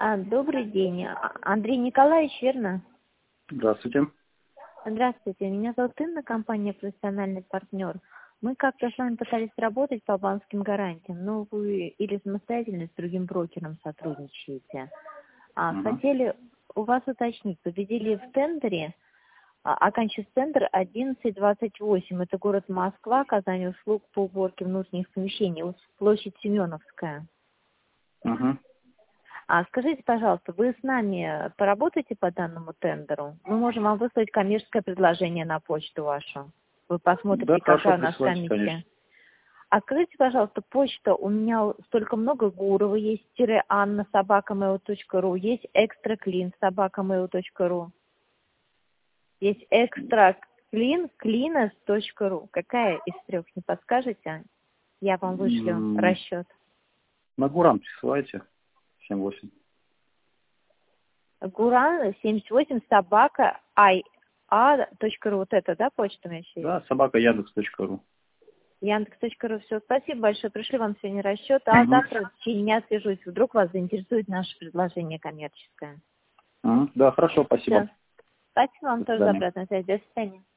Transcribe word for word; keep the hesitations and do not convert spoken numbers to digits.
А, добрый день. А- Андрей Николаевич, верно? Здравствуйте. Здравствуйте. Меня зовут Инна, компания «Профессиональный партнер». Мы как-то с вами пытались работать по банковским гарантиям, но вы или самостоятельно с другим брокером сотрудничаете. А, Мгм. хотели у вас уточнить, победили в тендере, а, оканчивается тендер одиннадцать двадцать восемь. Это город Москва, оказание услуг по уборке внутренних помещений, вот площадь Семеновская. Мгм. А скажите, пожалуйста, вы с нами поработаете по данному тендеру? Мы можем вам выслать коммерческое предложение на почту вашу. Вы Да, посмотрите, хорошо, какая у нас присылайте, конечно. комиссия. А скажите, пожалуйста, почта, у меня столько много Гурова, есть тире Анна собака mail точка ру, есть экстра клин собака mail точка ру, есть экстра клин клинес точка ру. Какая из трех, не подскажете? Я вам вышлю М, расчет. На Гуран присылайте. семь восемь. Гуран семьдесят восемь собака ай а точка ру. Вот это, да, почта у меня еще есть? Да, собака яндекс точка ру. Яндекс точка ру. Все, спасибо большое. Пришли вам сегодня расчет. А Мгм. завтра в течение дня свяжусь. Вдруг вас заинтересует наше предложение коммерческое. Мгм. Да, хорошо, спасибо. Все. Спасибо вам До тоже за свидания. обратную связь. До свидания.